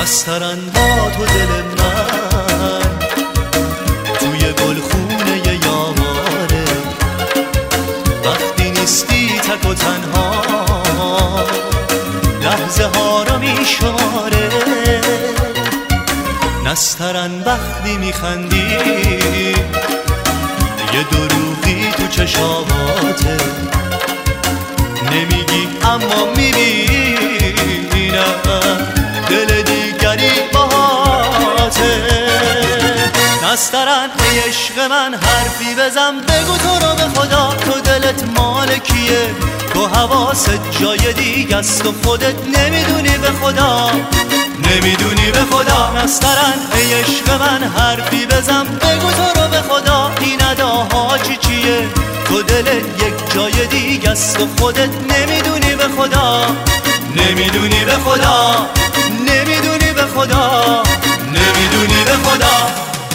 نسترن با تو دل من توی گلخونه یاماره، وقتی نیستی تک و تنها لحظه ها رو میشماره. نسترن وقتی میخندی یه دروغی تو چشاماته، نمیگی اما میبینم دل دیگری باهاته. نسترن ای عشق من حرفی بزن، بگو تو رو به خدا تو دلت مال کیه، تو حواست جای دیگه است و خودت نمیدونی به خدا، نمیدونی به خدا. نسترن ای عشق من حرفی بزن، بگو تو رو به خدا این اداها چیه، تو دلت یک جای دیگه است و خودت نمیدونی به خدا، نمیدونی به خدا، نمیدونی به خدا، نمیدونی به خدا.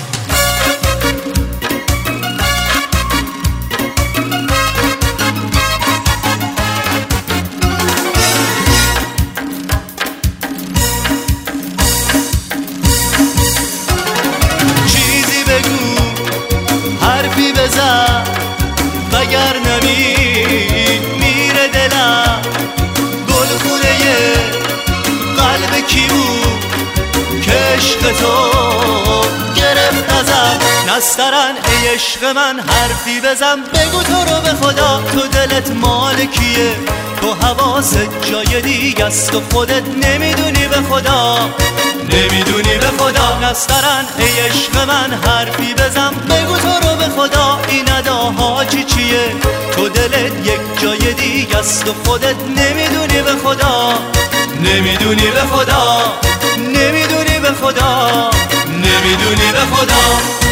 چیزی بگو، حرفی بزن، وگر میره دلم. گلخونه قلب کی بود که عشق تو گرفت ازم؟ نسترن ای عشق من حرفی بزن، بگو تو رو به خدا تو دلت مال کیه، تو حواست جای دیگه است و خودت نمیدونی به خدا، نمیدونی به خدا. نسترن ای عشق من حرفی بزن، بگو تو رو به خدا این اداها چیه، تو دلت یک جای دیگه است و خودت نمیدونی به خدا، نمیدونی به خدا، نمیدونی به خدا، نمیدونی به خدا.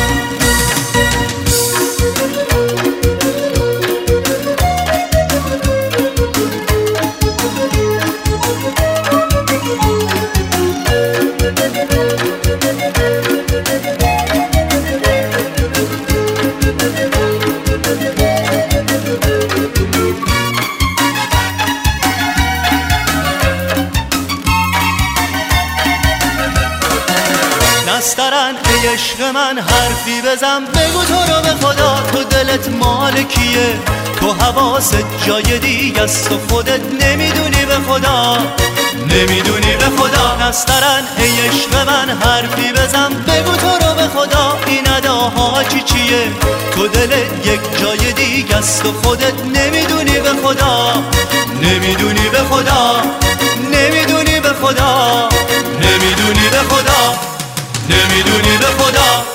نسترن ای عشق من حرفی بزن، بگو تو رو به خدا تو دلت مال کیه، تو حواست جای دیگه است و خودت نمیدونی به خدا، نمیدونی به خدا. نسترن ای عشق من حرفی بزن، بگو تو رو به خدا این اداها چیه، تو دلت یک جای دیگه است و خودت نمیدونی به خدا، نمیدونی به خدا، نمیدونی به خدا، نمیدونی به خدا، نمیدونی به خدا.